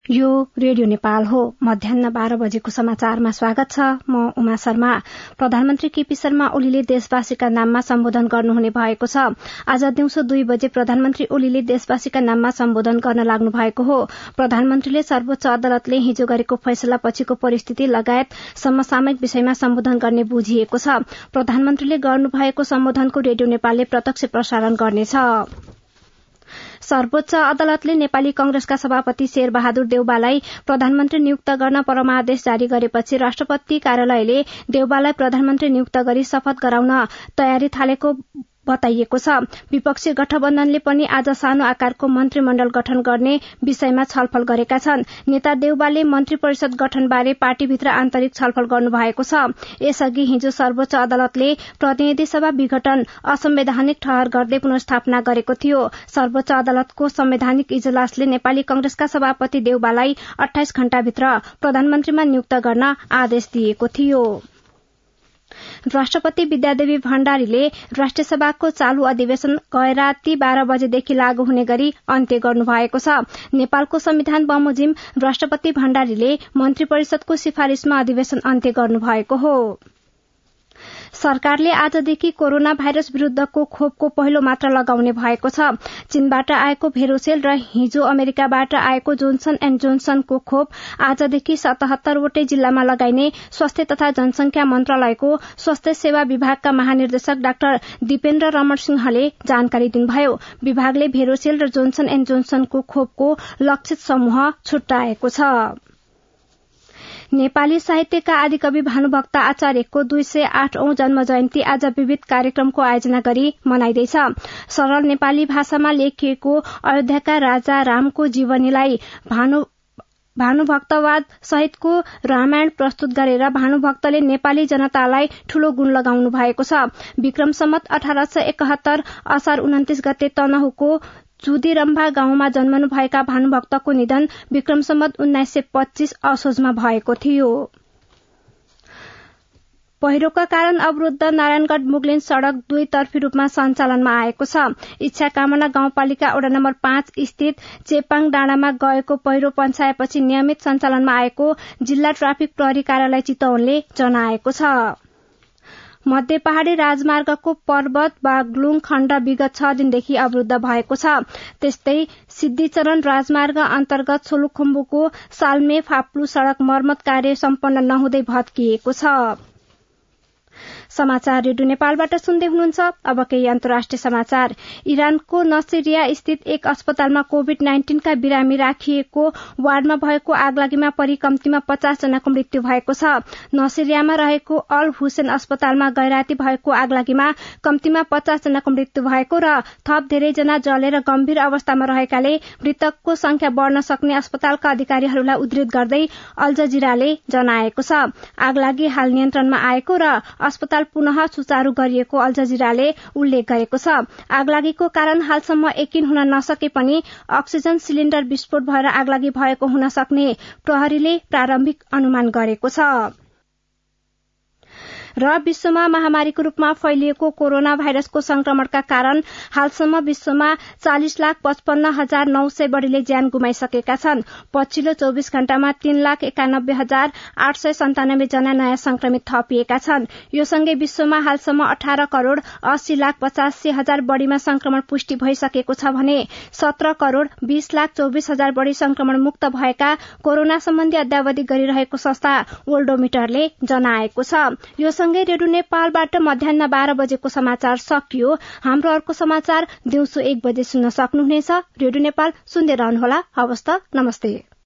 यो रेडियो नेपाल हो। मध्याह्न 12 बजेको समाचारमा स्वागत छ। म उमा शर्मा। प्रधानमन्त्री केपी शर्मा ओलीले देशवासीका नाममा सम्बोधन गर्नुहुने भएको छ। आज दिउँसो 2 बजे प्रधानमन्त्री ओलीले देशवासीका नाममा सम्बोधन गर्न लाग्नु भएको हो। प्रधानमन्त्रीले सर्वोच्च अदालतले हिजो गरेको फैसला पछिको परिस्थिति लगायत समसामयिक विषयमा सम्बोधन गर्ने बुझिएको छ। प्रधानमन्त्रीले गर्नुभएको सम्बोधनको रेडियो नेपालले प्रत्यक्ष प्रसारण गर्नेछ। सर्वोच्च अदालतले नेपाली कांग्रेसका सभापति शेरबहादुर देउवालाई प्रधानमन्त्री नियुक्त गर्न परमादेश जारी गरेपछि राष्ट्रपति कार्यालयले देउवालाई प्रधानमन्त्री नियुक्त गरी शपथ गराउन तयारी थालेको बताइएको छ। विपक्षी गठबन्धनले पनि आज सानो आकारको मन्त्रीमण्डल गठन गर्ने विषयमा छलफल गरेका छन्। नेता देउवाले मन्त्री परिषद गठनबारे पार्टीभित्र आन्तरिक छलफल गर्नुभएको छ। यसअघि हिजो सर्वोच्च अदालतले प्रतिनिधि सभा विघटन असंवैधानिक ठहर गर्दै पुनर्स्थापना गरेको थियो। सर्वोच्च अदालतको संवैधानिक इजलासले नेपाली कांग्रेसका सभापति देउवालाई 28 घण्टाभित्र प्रधानमन्त्रीमा नियुक्त गर्न आदेश दिएको थियो। राष्ट्रपति विद्यादेवी भण्डारीले राष्ट्रिय सभाको चालू अधिवेशन गए राति 12 बजेदेखि लागू हुने गरी अन्त्य गर्नुभएको छ। नेपालको संविधान बमोजिम राष्ट्रपति भण्डारीले मन्त्री परिषदको सिफारिशमा अधिवेशन अन्त्य गर्नुभएको हो। सरकारले आजदेखि कोरोना भाइरस विरूद्धको खोपको पहिलो मात्रा लगाउने भएको छ। चीनबाट आएको भेरोसेल र हिजो अमेरिकाबाट आएको जोन्सन एण्ड जोन्सनको खोप आजदेखि 77 वटै जिल्लामा लगाइने स्वास्थ्य तथा जनसंख्या मन्त्रालयको स्वास्थ्य सेवा विभागका महानिर्देशक डाक्टर दीपेन्द्र रमण सिंहले जानकारी दिनुभयो। विभागले भेरोसेल र जोन्सन एण्ड जोन्सनको खोपको लक्षित समूह छुट्याएको छ। नेपाली साहित्यका आदिकवि भानुभक्त आचार्यको 208औं जन्म जयन्ती आज विविध कार्यक्रमको आयोजना गरी मनाइँदैछ। सरल नेपाली भाषामा लेखिएको अयोध्याका राजा रामको जीवनीलाई भानुभक्तवाद सहितको रामायण प्रस्तुत गरेर भानुभक्तले नेपाली जनतालाई ठूलो गुण लगाउनु भएको छ। विक्रम सम्वत 1871 असार 29 गते तनहुको चुदिरम्भा गाउँमा जन्मनुभएका भानुभक्तको निधन विक्रम सम्वत 1925 असोजमा भएको थियो। पहिरोका कारण अवरुद्ध नारायणगढ़ मुगलिन सड़क 2 तर्फी रूपमा सञ्चालनमा आएको छ। इच्छा कामना गाउँपालिका वडा नम्बर 5 स्थित चेपाङ डाँडामा गएको पहिरो पन्छाएपछि नियमित सञ्चालनमा आएको जिल्ला ट्राफिक प्रहरी कार्यालय चितवनले जनाएको छ। मध्य पहाड़ी राजमार्गको पर्वत बागलुङ खण्ड विगत 6 दिनदेखि अवरुद्ध भएको छ। त्यस्तै सिद्धिचरण राजमार्ग अन्तर्गत सोलुखुम्बुको साल्मे फाप्लु सड़क मर्मत कार्य सम्पन्न नहुँदै भत्किएको छ। समाचार रेडियो नेपालबाट सुन्दै हुनुहुन्छ। अब केही अन्तर्राष्ट्रिय समाचार। इरानको नसिरिया स्थित एक अस्पतालमा कोभिड-19 का बिरामी राखिएको वार्डमा भएको आगलागीमा परि कम्तीमा 50 जनाको मृत्यु भएको छ। नसिरियामा रहेको अल हुसेन अस्पतालमा गैराती भएको आगलागीमा कम्तीमा 50 जनाको मृत्यु भएको र थप धेरै जना जलेर गम्भीर अवस्थामा रहेकाले मृतकको संख्या बढ़न सक्ने अस्पतालका अधिकारीहरूलाई उद्धृत गर्दै अल जजिराले जनाएको छ। आगलागी हाल नियन्त्रणमा आएको र अस्पताल पुनः सुचारू गरिएको अल जजिराले उल्लेख गरेको छ। आगलागीको कारण हालसम्म यकिन हुन नसके पनि अक्सिजन सिलिण्डर विस्फोट भएर आगलागी भएको हुन सक्ने प्रहरीले प्रारम्भिक अनुमान गरेको छ। र विश्वमा महामारीको रूपमा फैलिएको कोरोना भाइरसको संक्रमणका कारण हालसम्म विश्वमा 40,55,900 बढ़ीले ज्यान गुमाइसकेका छन्। पछिल्लो 24 घण्टामा 3,91,897 जना नयाँ संक्रमित थपिएका छन्। यो सँगै विश्वमा हालसम्म 18,85,85,000 बढ़ीमा संक्रमण पुष्टि भइसकेको छ भने 17,20,24,000 बढ़ी संक्रमण मुक्त भएका कोरोना सम्बन्धी अद्यावधि गरिरहेको संस्था वर्ल्डोमिटरले जनाएको छ। यो सँगै रेडियो नेपालबाट मध्याह्न 12 बजेको समाचार सकियो। हाम्रो अर्को समाचार दिउँसो 1 बजे सुन्न सक्नुहुनेछ। रेडियो नेपाल सुन्दै रहनुहोला। हवस् त, नमस्ते।